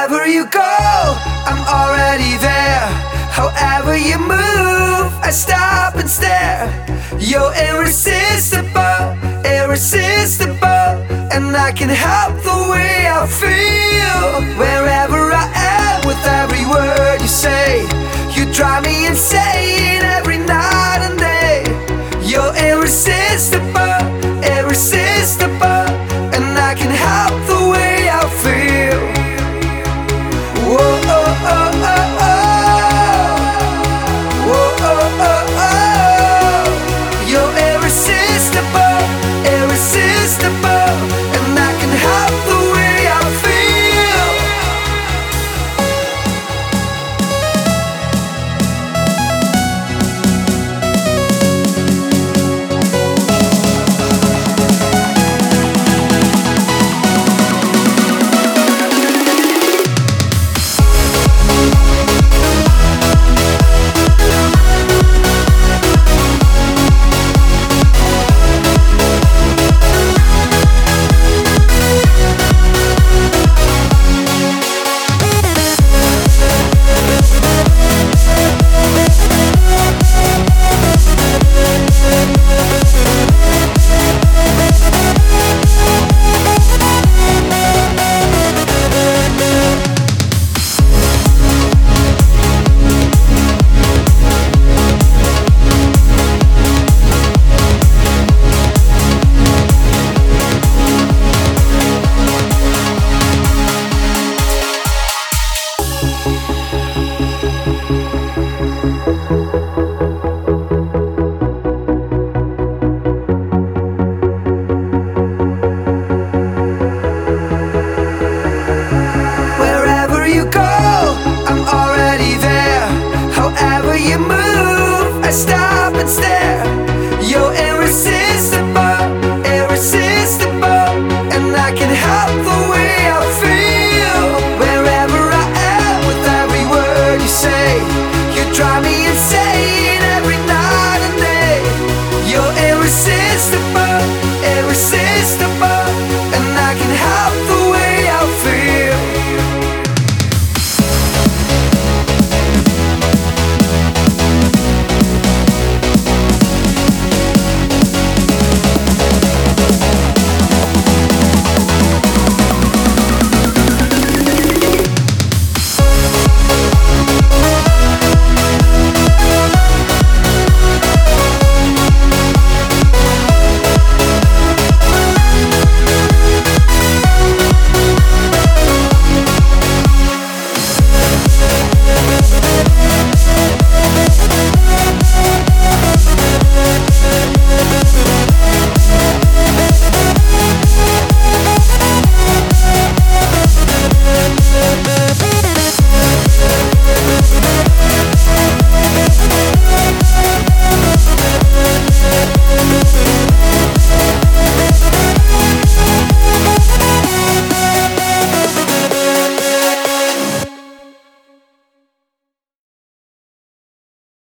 Wherever you go, I'm already there. However you move, I stop and stare. You're irresistible, irresistible, and I can help the way I feel. Wherever I am, with every word you say, you drive me insane every night and day. You're irresistible, irresistible, and I can help the way I feel. Whoa, oh, oh, oh, oh. Whoa, oh, oh, oh. You're irresistible, irresistible, and I can help the way I feel. Wherever you go, I'm already there. However you move, I stop and stare.